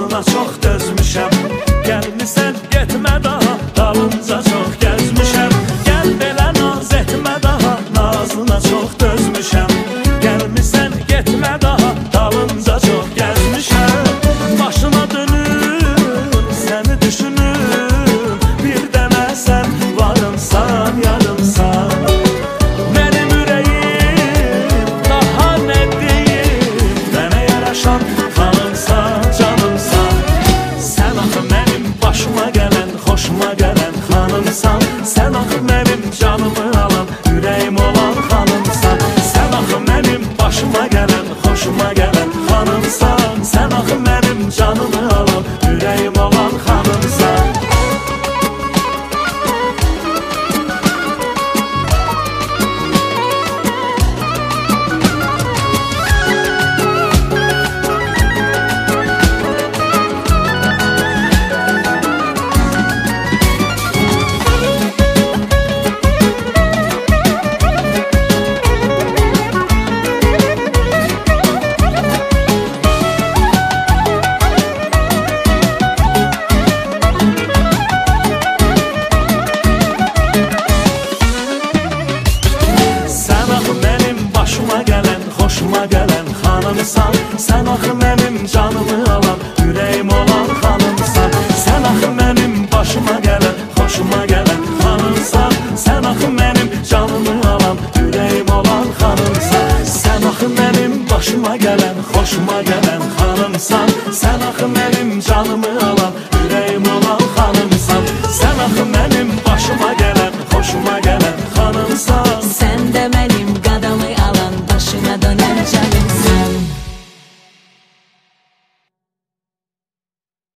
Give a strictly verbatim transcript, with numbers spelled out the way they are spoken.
nazına çox dözmüşəm. Gəlmisən getmə daha, dalınca çox gəzmişəm. Gəl belə naz etmə daha, nazına çox dözmüşəm. Gəlmisən getmə daha, dalınca çox gəzmişəm. Başına dönür, səni düşünür, bir dənə sən varımsan, yarımsan. Mənim ürəyim daha nə deyim, mənə yaraşan xanımsan, canımsan. Sən axı mənim başıma gələn, xoşuma gələn xanımsan. Sən axı mənim canımı alan, ürəyim olan xanımsan. Sən axı mənim başıma gələn, xoşuma gələn xanımsan. Sən axı mənim canımı alan, ürəyim olan xanımsan. Xoşuma gələn xanımsan. Sən axı mənim canımı alan, ürəyim olan xanımsan. Sən axı mənim başıma gələn, xoşuma gələn xanımsan. Sən axı mənim canımı alan, ürəyim olan xanımsan. Sən axı mənim başıma gələn, xoşuma gələn xanımsan. Sən axı mənim canımı alan,